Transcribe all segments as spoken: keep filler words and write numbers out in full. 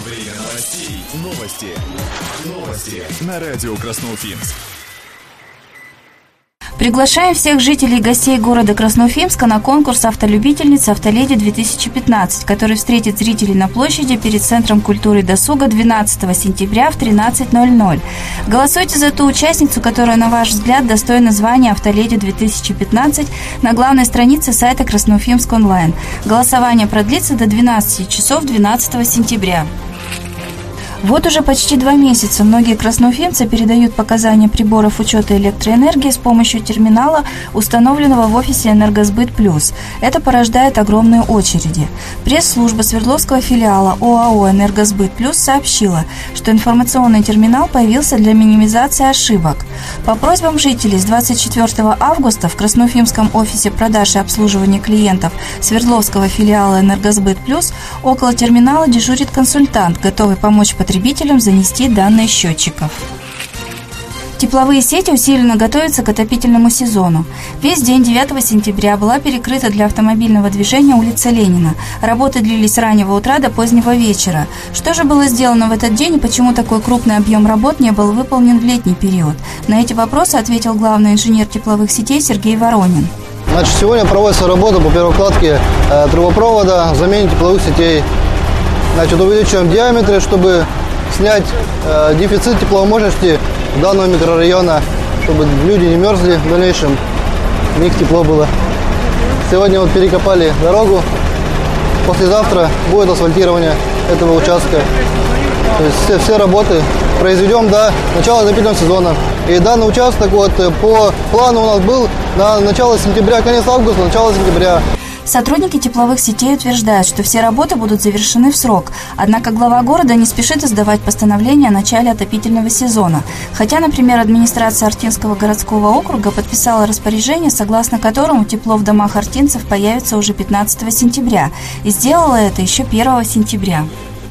Время новостей. Новости. Новости на радио Красноуфимск. Приглашаем всех жителей и гостей города Красноуфимска на конкурс «Автолюбительница Автоледи-две тысячи пятнадцать», который встретит зрителей на площади перед Центром культуры и досуга двенадцатого сентября в тринадцать ноль ноль. Голосуйте за ту участницу, которая, на ваш взгляд, достойна звания «Автоледи-две тысячи пятнадцать» на главной странице сайта Красноуфимск онлайн. Голосование продлится до двенадцати часов двенадцатого сентября. Вот уже почти два месяца многие красноуфимцы передают показания приборов учета электроэнергии с помощью терминала, установленного в офисе «Энергосбыт Плюс». Это порождает огромные очереди. Пресс-служба Свердловского филиала ОАО «Энергосбыт Плюс» сообщила, что информационный терминал появился для минимизации ошибок. По просьбам жителей с двадцать четвёртого августа в Красноуфимском офисе продаж и обслуживания клиентов Свердловского филиала «Энергосбыт Плюс» около терминала дежурит консультант, готовый помочь потребителям потребителям занести данные счетчиков. Тепловые сети усиленно готовятся к отопительному сезону. Весь день девятого сентября была перекрыта для автомобильного движения улица Ленина. Работы длились с раннего утра до позднего вечера. Что же было сделано в этот день и почему такой крупный объем работ не был выполнен в летний период? На эти вопросы ответил главный инженер тепловых сетей Сергей Воронин. Значит, сегодня проводится работа по переукладке э, трубопровода, замене тепловых сетей. Значит, увеличиваем диаметры, чтобы снять э, дефицит тепловой мощности данного микрорайона, чтобы люди не мерзли в дальнейшем, у них тепло было. Сегодня вот перекопали дорогу, послезавтра будет асфальтирование этого участка. То есть все, все работы произведем до начала отопительного сезона. И данный участок вот по плану у нас был на начало сентября, конец августа, начало сентября. Сотрудники тепловых сетей утверждают, что все работы будут завершены в срок. Однако глава города не спешит издавать постановление о начале отопительного сезона. Хотя, например, администрация Артинского городского округа подписала распоряжение, согласно которому тепло в домах артинцев появится уже пятнадцатого сентября. И сделала это еще первого сентября.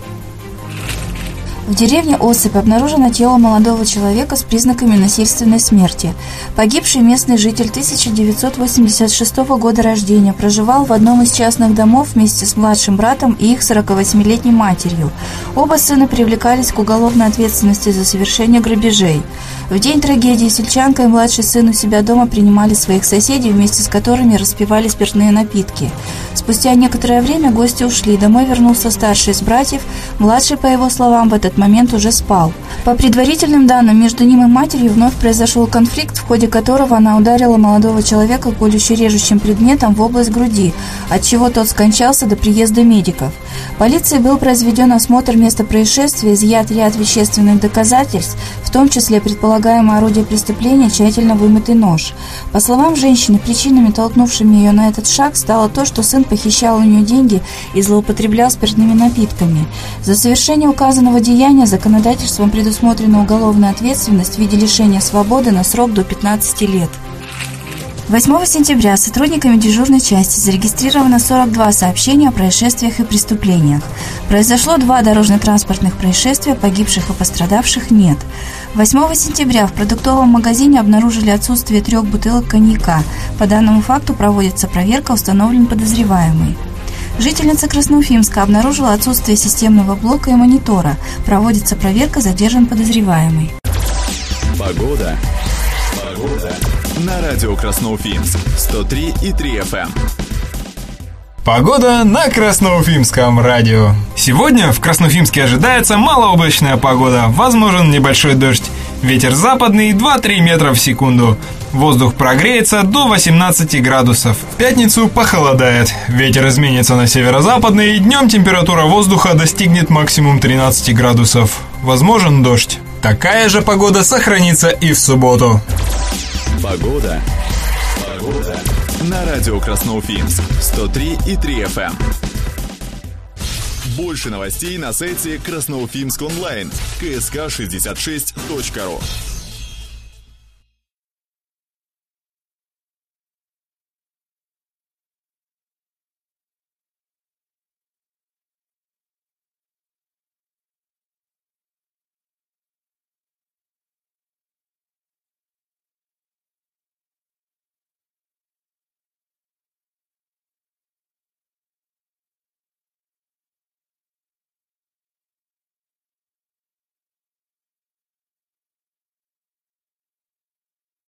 В деревне Осыпь обнаружено тело молодого человека с признаками насильственной смерти. Погибший местный житель тысяча девятьсот восемьдесят шестого года рождения проживал в одном из частных домов вместе с младшим братом и их сорокавосьмилетней матерью. Оба сына привлекались к уголовной ответственности за совершение грабежей. В день трагедии сельчанка и младший сын у себя дома принимали своих соседей, вместе с которыми распивали спиртные напитки. Спустя некоторое время гости ушли, домой вернулся старший из братьев, младший, по его словам, в этот момент уже спал. По предварительным данным, между ним и матерью вновь произошел конфликт, в ходе которого она ударила молодого человека колюще-режущим предметом в область груди, отчего тот скончался до приезда медиков. Полицией был произведен осмотр места происшествия, изъят ряд вещественных доказательств, в том числе предполагаемое орудие преступления, тщательно вымытый нож. По словам женщины, причинами, толкнувшими ее на этот шаг, стало то, что сын похищал у нее деньги и злоупотреблял спиртными напитками. За совершение указанного деяния законодательством предусмотрена уголовная ответственность в виде лишения свободы на срок до пятнадцати лет. восьмого сентября сотрудниками дежурной части зарегистрировано сорок два сообщения о происшествиях и преступлениях. Произошло два дорожно-транспортных происшествия, погибших и пострадавших нет. восьмого сентября в продуктовом магазине обнаружили отсутствие трех бутылок коньяка. По данному факту проводится проверка, установлен подозреваемый. Жительница Красноуфимска обнаружила отсутствие системного блока и монитора. Проводится проверка, задержан подозреваемый. Погода. Погода. На радио Красноуфимск сто три и три эф эм. Погода на Красноуфимском радио. Сегодня в Красноуфимске ожидается малооблачная погода, возможен небольшой дождь. Ветер западный два-три метра в секунду. Воздух прогреется до восемнадцати градусов. В пятницу похолодает. Ветер изменится на северо-западный. Днем температура воздуха достигнет максимум тринадцати градусов. Возможен дождь. Такая же погода сохранится и в субботу. Погода. Погода. На радио Красноуфимск сто три и три эф эм. Больше новостей на сайте Красноуфимск онлайн. ка эс ка шестьдесят шесть точка ру.